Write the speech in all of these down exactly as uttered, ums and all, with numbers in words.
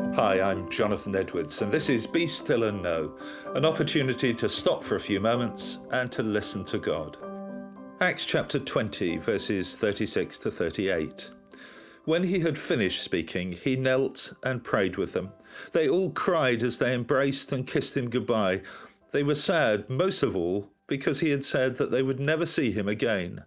Hi, I'm Jonathan Edwards, and this is Be Still and Know, an opportunity to stop for a few moments and to listen to God. Acts chapter twenty, verses thirty-six to thirty-eight. When he had finished speaking, he knelt and prayed with them. They all cried as they embraced and kissed him goodbye. They were sad, most of all, because he had said that they would never see him again.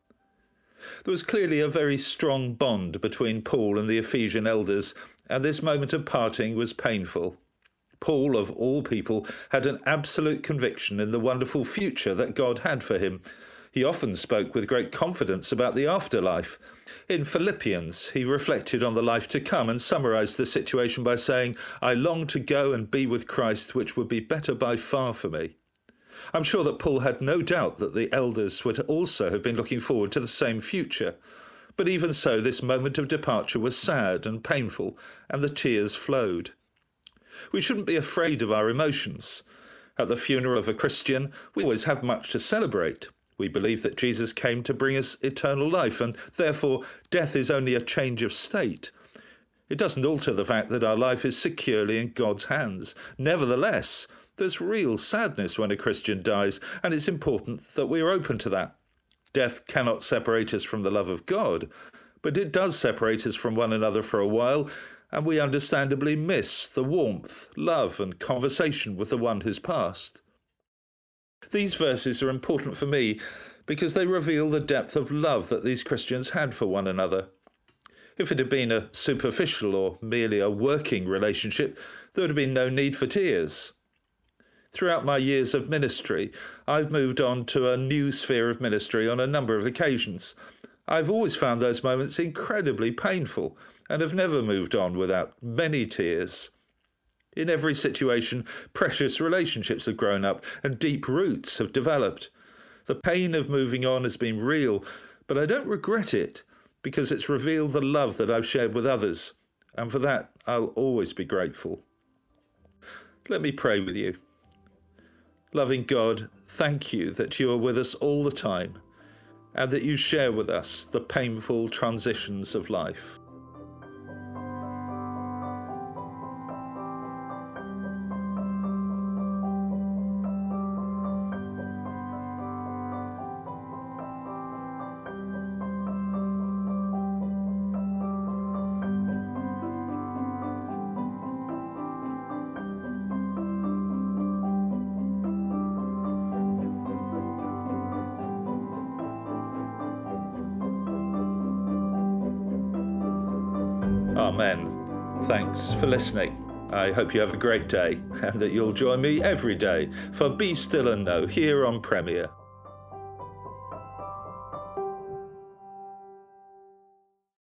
There was clearly a very strong bond between Paul and the Ephesian elders, and this moment of parting was painful. Paul, of all people, had an absolute conviction in the wonderful future that God had for him. He often spoke with great confidence about the afterlife. In Philippians, he reflected on the life to come and summarized the situation by saying, "I long to go and be with Christ, which would be better by far for me." I'm sure that Paul had no doubt that the elders would also have been looking forward to the same future. But even so, this moment of departure was sad and painful, and the tears flowed. We shouldn't be afraid of our emotions. At the funeral of a Christian, we always have much to celebrate. We believe that Jesus came to bring us eternal life, and therefore death is only a change of state. It doesn't alter the fact that our life is securely in God's hands. Nevertheless, there's real sadness when a Christian dies, and it's important that we are open to that. Death cannot separate us from the love of God, but it does separate us from one another for a while, and we understandably miss the warmth, love, and conversation with the one who's passed. These verses are important for me because they reveal the depth of love that these Christians had for one another. If it had been a superficial or merely a working relationship, there would have been no need for tears. Throughout my years of ministry, I've moved on to a new sphere of ministry on a number of occasions. I've always found those moments incredibly painful and have never moved on without many tears. In every situation, precious relationships have grown up and deep roots have developed. The pain of moving on has been real, but I don't regret it because it's revealed the love that I've shared with others, and for that I'll always be grateful. Let me pray with you. Loving God, thank you that you are with us all the time and that you share with us the painful transitions of life. Amen. Thanks for listening. I hope you have a great day and that you'll join me every day for Be Still and Know here on Premier.